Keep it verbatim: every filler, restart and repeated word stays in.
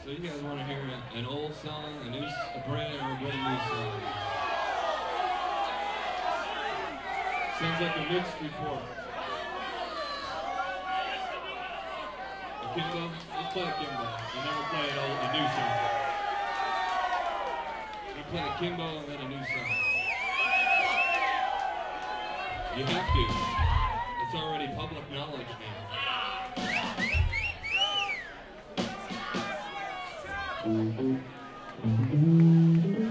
So you guys want to hear a- an old song, a new, s- a brand, or a brand new song? Sounds like a mixed report. A Kimbo? Let's play a Kimbo, and then we'll play an old, a new song. We'll play a Kimbo and then a new song. You have to. It's already public knowledge now.